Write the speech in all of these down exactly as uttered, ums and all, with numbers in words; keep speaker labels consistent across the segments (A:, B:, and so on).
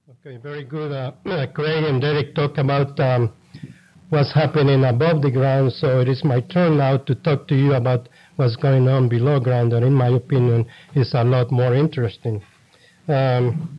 A: Okay, very good. Uh, Craig and Derek talk about um, what's happening above the ground, so it is my turn now to talk to you about what's going on below ground, and in my opinion, is a lot more interesting. Um,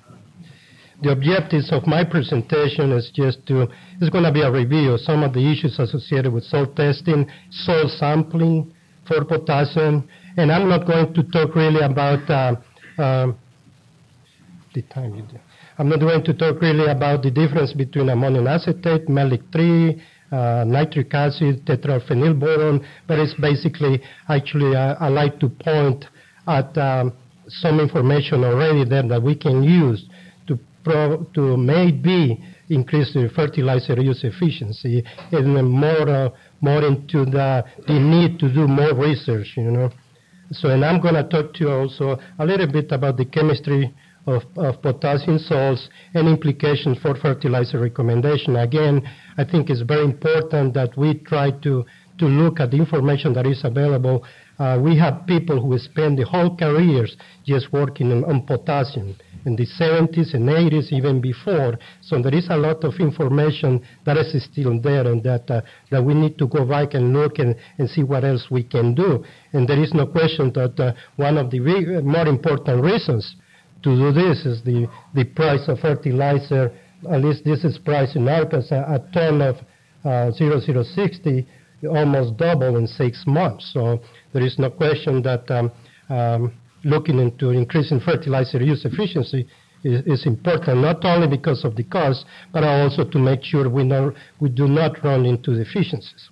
A: the objectives of my presentation is just to, it's going to be a review of some of the issues associated with soil testing, soil sampling for potassium, and I'm not going to talk really about uh, um, the time you do. I'm not going to talk really about the difference between ammonium acetate, melic three, uh, nitric acid, tetraphenyl boron, but it's basically, actually, uh, I like to point at um, some information already there that we can use to, pro to maybe increase the fertilizer use efficiency and more, uh, more into the, the need to do more research, you know. So, and I'm going to talk to you also a little bit about the chemistry Of, of potassium salts and implications for fertilizer recommendation. Again, I think it's very important that we try to, to look at the information that is available. Uh, we have people who spend the whole careers just working on, on potassium in the seventies and eighties, even before. So there is a lot of information that is still there, and that, uh, that we need to go back and look and, and see what else we can do. And there is no question that uh, one of the big, more important reasons to do this is the, the price of fertilizer. At least this is price in Arkansas. A ton of uh, zero zero sixty almost double in six months. So there is no question that um, um, looking into increasing fertilizer use efficiency is, is important, not only because of the cost, but also to make sure we, know, we do not run into deficiencies.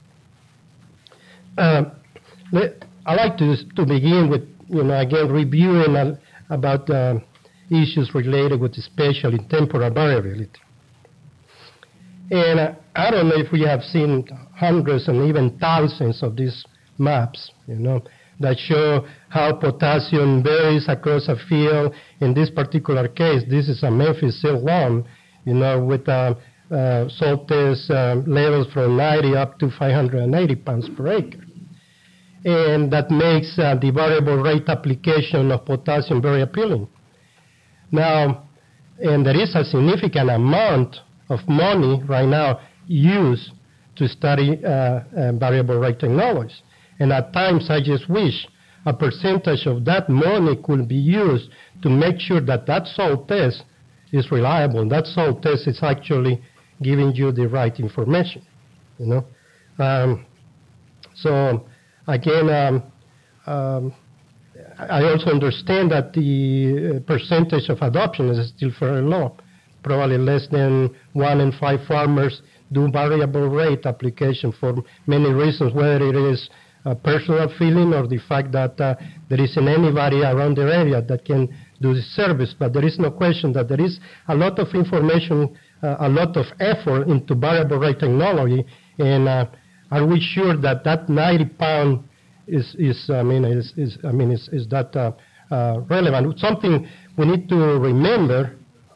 A: Uh, I like to, to begin with, you know, again, reviewing uh, about uh, issues related with spatial and temporal variability. And uh, I don't know if we have seen hundreds and even thousands of these maps, you know, that show how potassium varies across a field. In this particular case, this is a Memphis silt lawn, you know, with uh, uh, salt test uh, levels from ninety up to five hundred eighty pounds per acre. And that makes uh, the variable rate application of potassium very appealing. Now, and there is a significant amount of money right now used to study uh, uh, variable rate technologies. And at times I just wish a percentage of that money could be used to make sure that that soil test is reliable. That soil test is actually giving you the right information, you know. Um, so again, um, um, I also understand that the percentage of adoption is still very low. Probably less than one in five farmers do variable rate application for many reasons, whether it is a personal feeling or the fact that uh, there isn't anybody around their area that can do the service. But there is no question that there is a lot of information, uh, a lot of effort into variable rate technology, and uh, are we sure that that ninety pound Is, is I mean is, is I mean is, is that uh, uh, relevant? Something we need to remember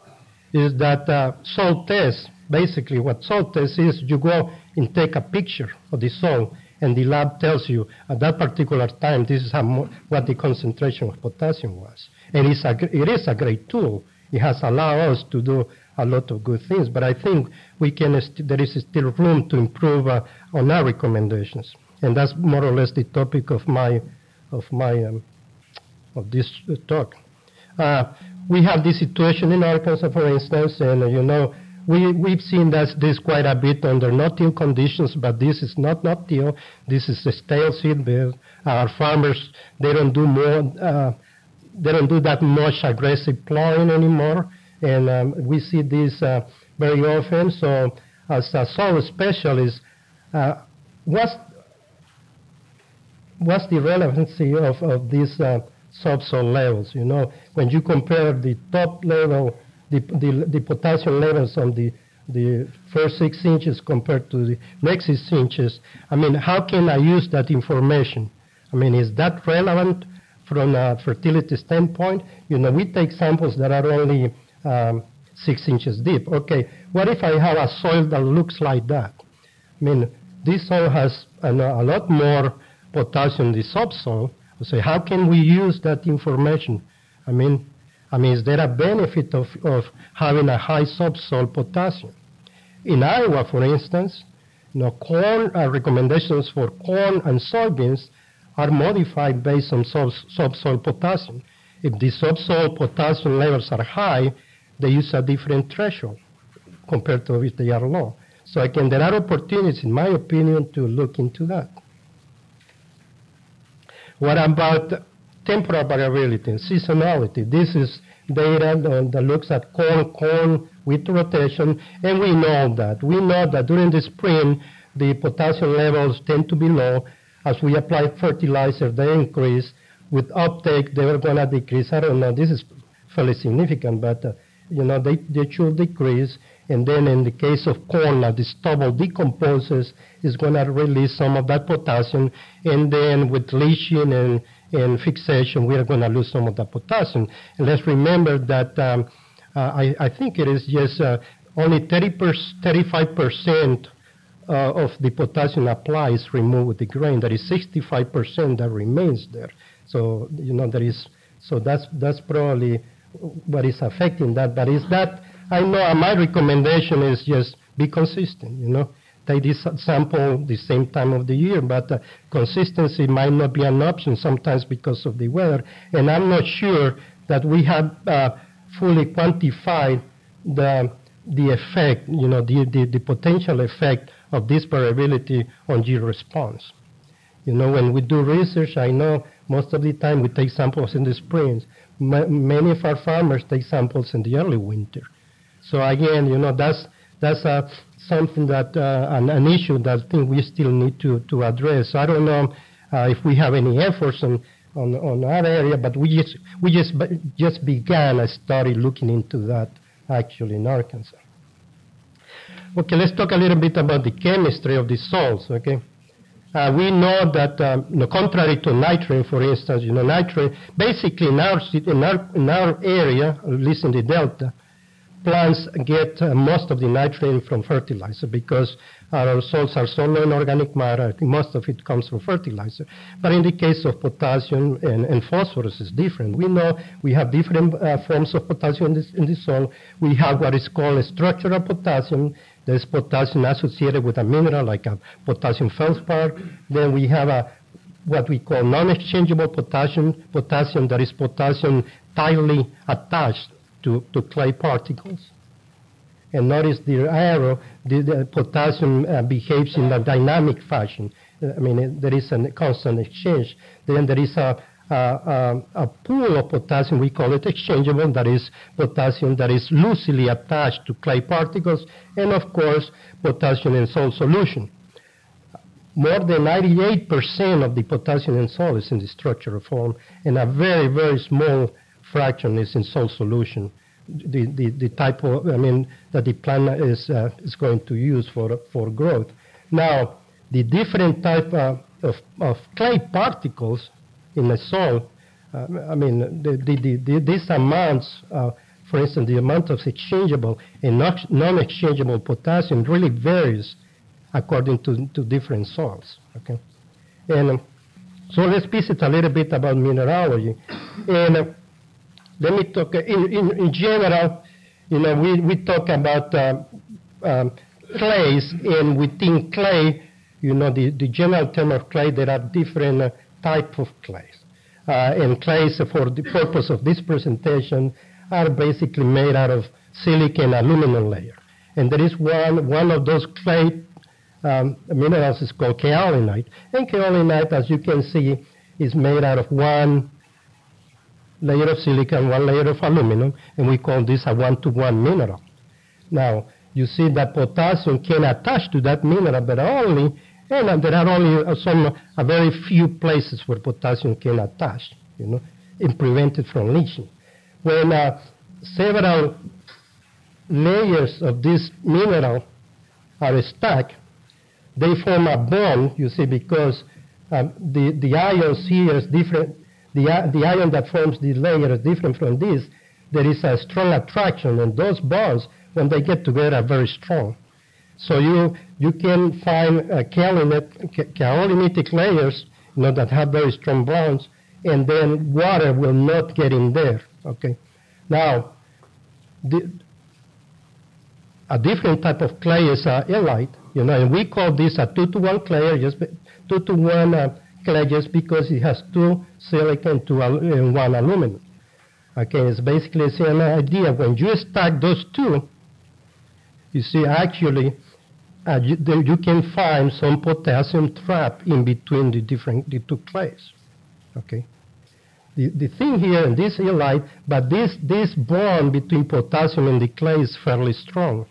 A: is that uh, soil test, basically what soil test is, you go and take a picture of the soil, and the lab tells you at that particular time this is how mo what the concentration of potassium was, and it's a, it is a great tool. It has allowed us to do a lot of good things, but I think we can there is still room to improve uh, on our recommendations. And that's more or less the topic of my, of my, um, of this uh, talk. Uh, we have this situation in Arkansas, for instance, and uh, you know, we we've seen that this quite a bit under no-till conditions, but this is not no-till. This is a stale seed bed. Our farmers, they don't do more, uh, they don't do that much aggressive plowing anymore, and um, we see this uh, very often. So, as a soil specialist, uh, what's What's the relevancy of, of these uh, subsoil levels? You know, when you compare the top level, the, the, the potassium levels on the, the first six inches compared to the next six inches, I mean, how can I use that information? I mean, is that relevant from a fertility standpoint? You know, we take samples that are only um, six inches deep. Okay, what if I have a soil that looks like that? I mean, this soil has a, a lot more potassium in the subsoil. So how can we use that information? I mean, I mean, is there a benefit of, of having a high subsoil potassium? In Iowa, for instance, you know, corn uh, recommendations for corn and soybeans are modified based on sub, subsoil potassium. If the subsoil potassium levels are high, they use a different threshold compared to if they are low. So again, there are opportunities, in my opinion, to look into that. What about temporal variability and seasonality? This is data that looks at corn, corn with rotation, and we know that. We know that during the spring, the potassium levels tend to be low. As we apply fertilizer, they increase. With uptake, they are going to decrease. I don't know, this is fairly significant, but uh, you know, they, they should decrease. And then in the case of corn, now the stubble decomposes, is going to release some of that potassium. And then with leaching and, and fixation, we are going to lose some of that potassium. And let's remember that um, uh, I, I think it is just uh, only thirty-five percent uh, of the potassium applied is removed with the grain. There is sixty-five percent that remains there. So, you know, there is, so that's, that's probably what is affecting that. But is that, I know my recommendation is just be consistent, you know. Take this sample the same time of the year, but uh, consistency might not be an option sometimes because of the weather. And I'm not sure that we have uh, fully quantified the, the effect, you know, the, the, the potential effect of this variability on yield response. You know, when we do research, I know most of the time we take samples in the springs. M- many of our farmers take samples in the early winter. So again, you know, that's that's uh, something that uh, an, an issue that I think we still need to, to address. So I don't know uh, if we have any efforts on, on on that area, but we just we just just began a study looking into that actually in Arkansas. Okay, let's talk a little bit about the chemistry of the salts. Okay. Uh, we know that, um, you know, contrary to nitrogen, for instance, you know, nitrogen, basically in our, in our, in our area, at least in the Delta, plants get uh, most of the nitrogen from fertilizer because our soils are so low in organic matter. I think most of it comes from fertilizer. But in the case of potassium and, and phosphorus, it's different. We know we have different uh, forms of potassium in, this, in the soil. We have what is called a structural potassium. There's potassium associated with a mineral like a potassium feldspar. Then we have a what we call non-exchangeable potassium, potassium that is potassium tightly attached to, to clay particles. And notice the arrow, the, the potassium uh, behaves in a dynamic fashion. Uh, I mean, it, there is a constant exchange. Then there is a, a, a, a pool of potassium, we call it exchangeable, that is potassium that is loosely attached to clay particles, and of course, potassium in salt solution. More than ninety-eight percent of the potassium in salt is in the structural form, and a very, very small fraction is in salt solution, the, the, the type of, I mean, that the plant is, uh, is going to use for, for growth. Now, the different type uh, of, of clay particles in the soil, uh, I mean, the, the, the, these amounts, uh, for instance, the amount of exchangeable and non-exchangeable potassium really varies according to, to different soils, okay? And um, so let's visit a little bit about mineralogy. And uh, let me talk, uh, in, in, in general, you know, we, we talk about uh, um, clays, and within clay, you know, the, the general term of clay, there are different uh, type of clays. Uh, and clays, for the purpose of this presentation, are basically made out of silica and aluminum layer. And there is one, one of those clay um, minerals is called kaolinite. And kaolinite, as you can see, is made out of one layer of silica and one layer of aluminum, and we call this a one-to-one mineral. Now, you see that potassium can attach to that mineral, but only, and there are only some, a very few places where potassium can attach, you know, and prevent it from leaching. When uh, several layers of this mineral are stacked, they form a bond, you see, because um, the, the ions here is different. The, the ion that forms the layer is different from this. There is a strong attraction, and those bonds, when they get together, are very strong. So you you can find uh, kaolinitic layers, you know, that have very strong bonds, and then water will not get in there. Okay. Now, the, a different type of clay is uh, illite, you know, and we call this a two to one clay, just two to one uh, clay, just because it has two silicon to al and one aluminum. Okay, it's basically the same idea. When you stack those two, you see actually uh, you, there you can find some potassium trap in between the different the two clays. Okay. The, the thing here in this illite, but this, this bond between potassium and the clay is fairly strong,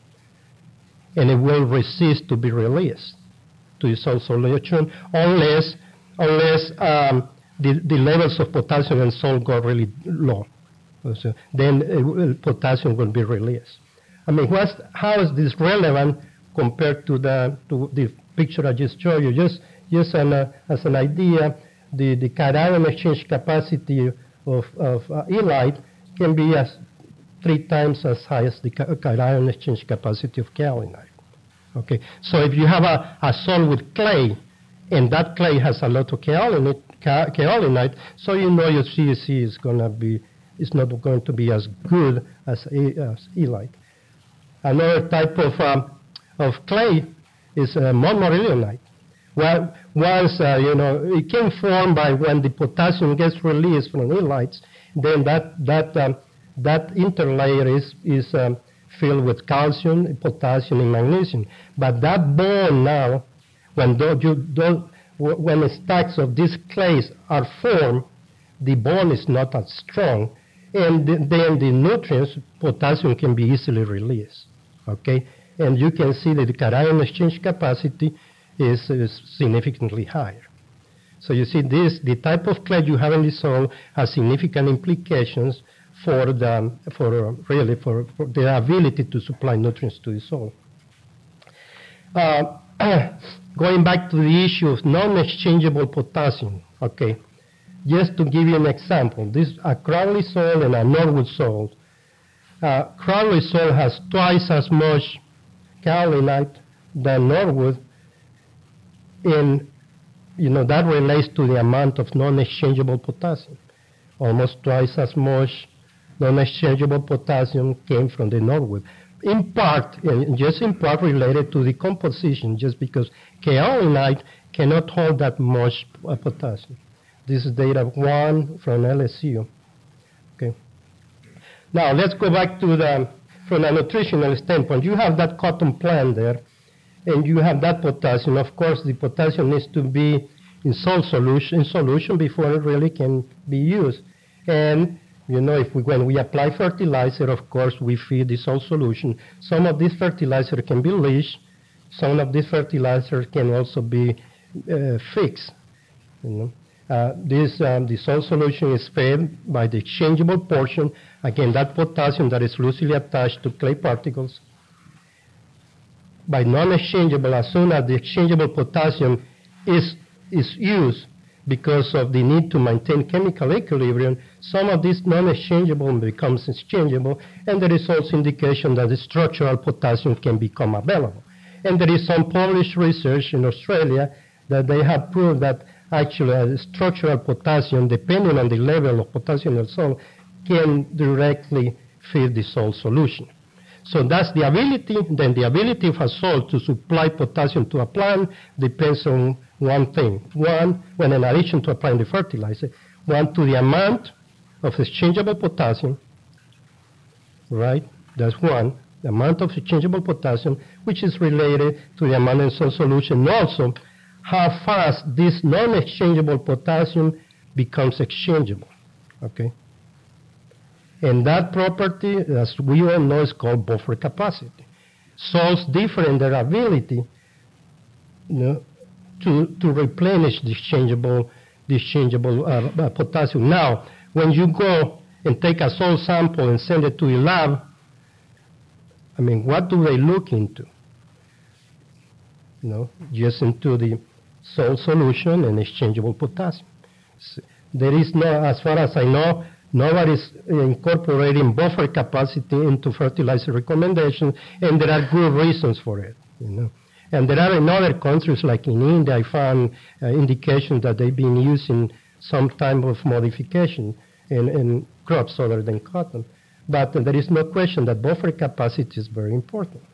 A: and it will resist to be released to the salt solution unless, unless um, the, the levels of potassium and salt go really low. So then it will, potassium will be released. I mean, what's, how is this relevant compared to the, to the picture I just showed you? Just, just an, uh, as an idea, The, the cation exchange capacity of, of uh, illite can be as three times as high as the cation exchange capacity of kaolinite. Okay, so if you have a, a salt with clay, and that clay has a lot of kaolinite, ka, kaolinite, so you know your C S C is gonna be, is not going to be as good as, as illite. Another type of um, of clay is uh, montmorillonite. Well, once, uh, you know, it can form by when the potassium gets released from the illites, then that, that, um, that interlayer is, is um, filled with calcium, potassium, and magnesium. But that bond now, when, do, you don't, when the stacks of these clays are formed, the bond is not as strong, and th then the nutrients, potassium, can be easily released. Okay? And you can see that the cation exchange capacity Is, is significantly higher. So you see this, the type of clay you have in the soil has significant implications for the, for uh, really for, for the ability to supply nutrients to the soil. Uh, going back to the issue of non-exchangeable potassium, okay, just to give you an example, this a Crowley soil and a Norwood soil. Uh, Crowley soil has twice as much kaolinite than Norwood, and, you know, that relates to the amount of non-exchangeable potassium. Almost twice as much non-exchangeable potassium came from the Norwood. In part, and just in part related to the composition, just because kaolinite cannot hold that much uh, potassium. This is data one from L S U. Okay. Now, let's go back to the, from a nutritional standpoint. You have that cotton plant there, and you have that potassium. Of course, the potassium needs to be in salt solution, in solution before it really can be used. And, you know, if we, when we apply fertilizer, of course, we feed the salt solution. Some of this fertilizer can be leached. Some of this fertilizer can also be uh, fixed. You know. Uh, this, um, the salt solution is fed by the exchangeable portion. Again, that potassium that is loosely attached to clay particles. By non-exchangeable, as soon as the exchangeable potassium is, is used because of the need to maintain chemical equilibrium, some of this non-exchangeable becomes exchangeable, and there is also indication that the structural potassium can become available. And there is some published research in Australia that they have proved that actually uh, structural potassium, depending on the level of potassium in the soil, can directly feed the salt solution. So that's the ability. Then the ability of a soil to supply potassium to a plant depends on one thing. One, when in addition to applying the fertilizer, one, to the amount of exchangeable potassium, right? That's one, the amount of exchangeable potassium, which is related to the amount in salt solution, and also how fast this non-exchangeable potassium becomes exchangeable, okay? And that property, as we all know, is called buffer capacity. Salts differ in their ability, you know, to, to replenish the exchangeable, the exchangeable uh, uh, potassium. Now, when you go and take a salt sample and send it to the lab, I mean, what do they look into? You know, just into the salt solution and exchangeable potassium. There is no, as far as I know, nobody's incorporating buffer capacity into fertilizer recommendations, and there are good reasons for it, you know. And there are in other countries, like in India, I found uh, indications that they've been using some type of modification in, in crops other than cotton. but there is no question that buffer capacity is very important.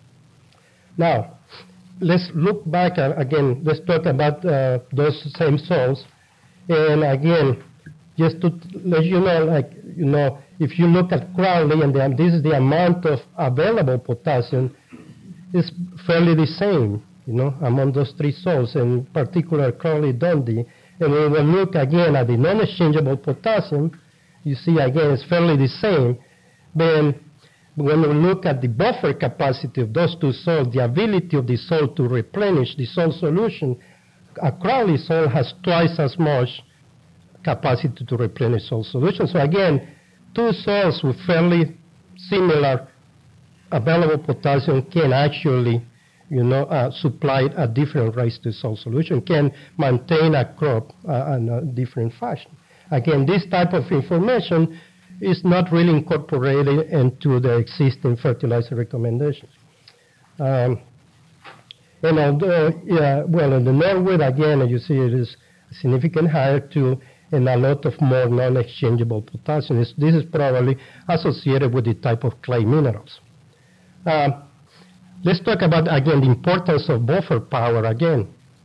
A: Now, let's look back uh, again. Let's talk about uh, those same salts. And again, just to let you know, like, you know, if you look at Crowley, and the, this is the amount of available potassium, it's fairly the same, you know, among those three salts, in particular Crowley-Dundee. And when we look again at the non-exchangeable potassium, you see again it's fairly the same. Then when we look at the buffer capacity of those two salts, the ability of the salt to replenish the salt solution, a Crowley salt has twice as much capacity to replenish salt solution. So again, two salts with fairly similar available potassium can actually, you know, uh, supply at different rates to salt solution, can maintain a crop uh, in a different fashion. Again, this type of information is not really incorporated into the existing fertilizer recommendations. Um, and although, yeah, well, in the Norwood, again, you see it is significantly higher too, and a lot of more non-exchangeable potassium. This, this is probably associated with the type of clay minerals. Uh, let's talk about, again, the importance of buffer power again.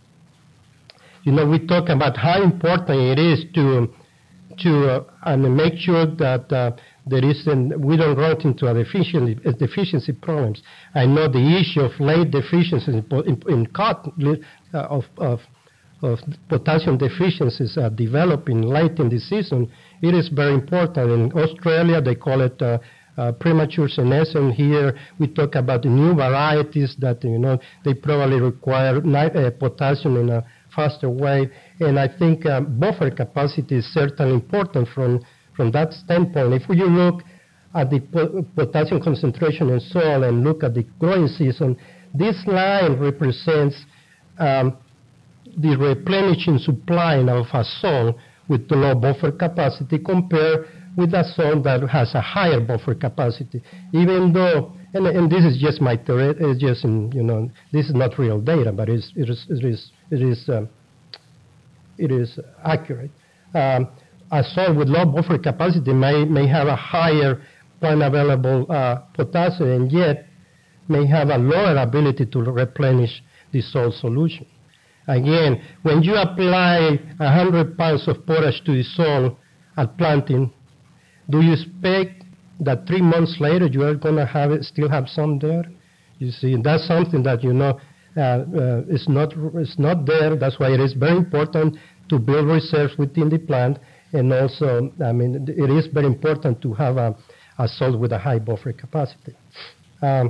A: You know, we talk about how important it is to to uh, and make sure that uh, there isn't, we don't run into a deficiency, uh, deficiency problems. I know the issue of late deficiencies in, in, in cotton, uh, of, of, of potassium deficiencies uh, developing late in the season. It is very important. In Australia, they call it uh, uh, premature senescence. Here, we talk about the new varieties that, you know, they probably require uh, potassium in a faster way, and I think uh, buffer capacity is certainly important from, from that standpoint. If you look at the po potassium concentration in soil and look at the growing season, this line represents um, the replenishing supply of a soil with the low buffer capacity compared with a soil that has a higher buffer capacity. Even though, and, and this is just my theory, it's just in, you know, this is not real data, but it's, it is, it is, it is, um, it is accurate. Um, a soil with low buffer capacity may, may have a higher plant available uh, potassium, and yet may have a lower ability to replenish the soil solution. Again, when you apply one hundred pounds of potash to the soil at planting, do you expect that three months later you are going to have it, still have some there? You see, that's something that, you know, uh, uh, is not, it's not there. That's why it is very important to build reserves within the plant. And also, I mean, it is very important to have a, a soil with a high buffer capacity. Um,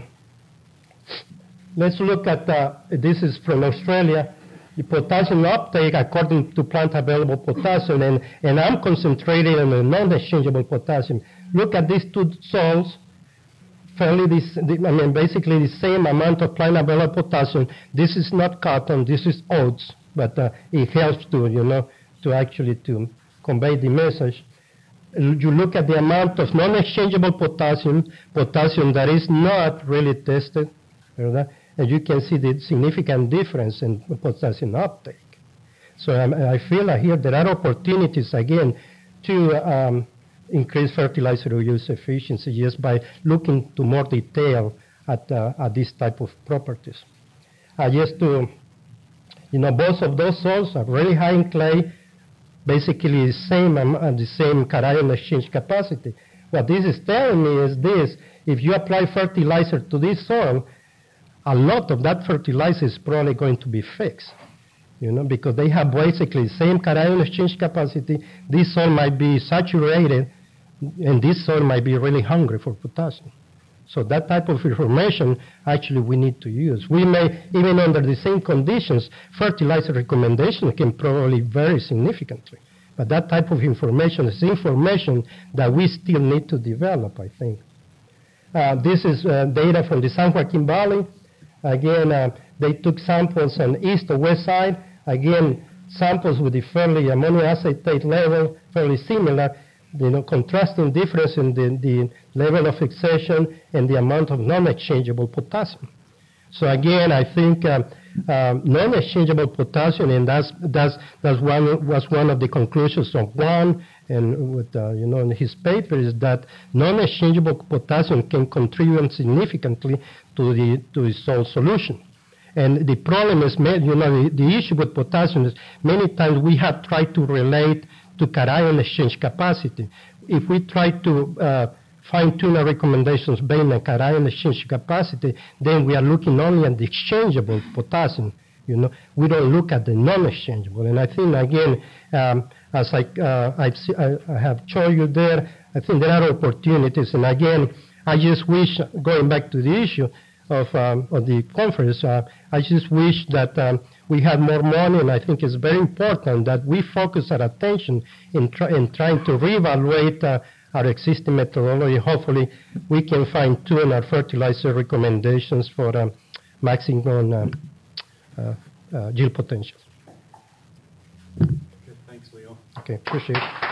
A: let's look at, uh, this is from Australia, the potassium uptake according to plant available potassium, and, and I'm concentrating on the non-exchangeable potassium. Look at these two soils, fairly this, I mean, basically the same amount of plant available potassium. This is not cotton, this is oats, but uh, it helps to, you know, to actually to convey the message. You look at the amount of non-exchangeable potassium, potassium that is not really tested, you know, and you can see the significant difference in potassium uptake. So um, I feel that here there are opportunities, again, to um, increase fertilizer use efficiency just by looking to more detail at, uh, at this type of properties. Uh, just to, you know, both of those soils are really high in clay, basically the same, um, uh, the same cation exchange capacity. What this is telling me is this: if you apply fertilizer to this soil, a lot of that fertilizer is probably going to be fixed, you know, because they have basically the same cation exchange capacity. This soil might be saturated, and this soil might be really hungry for potassium. So that type of information, actually, we need to use. We may, even under the same conditions, fertilizer recommendation can probably vary significantly. But that type of information is information that we still need to develop, I think. Uh, this is uh, data from the San Joaquin Valley. Again, uh, they took samples on the east or west side. Again, samples with the fairly ammonium acetate level, fairly similar, you know, contrasting difference in the, the level of fixation and the amount of non-exchangeable potassium. So again, I think uh, uh, non-exchangeable potassium, and that's, that's, that's one, was one of the conclusions of one and with, uh, you know, in his paper is that non-exchangeable potassium can contribute significantly to the, to the salt solution. And the problem is, you know, the, the issue with potassium is many times we have tried to relate to cation exchange capacity. If we try to uh, fine-tune our recommendations based on cation exchange capacity, then we are looking only at the exchangeable potassium. You know, we don't look at the non-exchangeable. And I think, again, um, as I, uh, I've see, I, I have shown you there, I think there are opportunities. And again, I just wish, going back to the issue of, um, of the conference, uh, I just wish that um, we had more money, and I think it's very important that we focus our attention in, try, in trying to reevaluate uh, our existing methodology. Hopefully, we can fine-tune our fertilizer recommendations for um, maximum um, uh, uh, yield potential.
B: Okay, thanks, Leo.
A: Okay, appreciate it.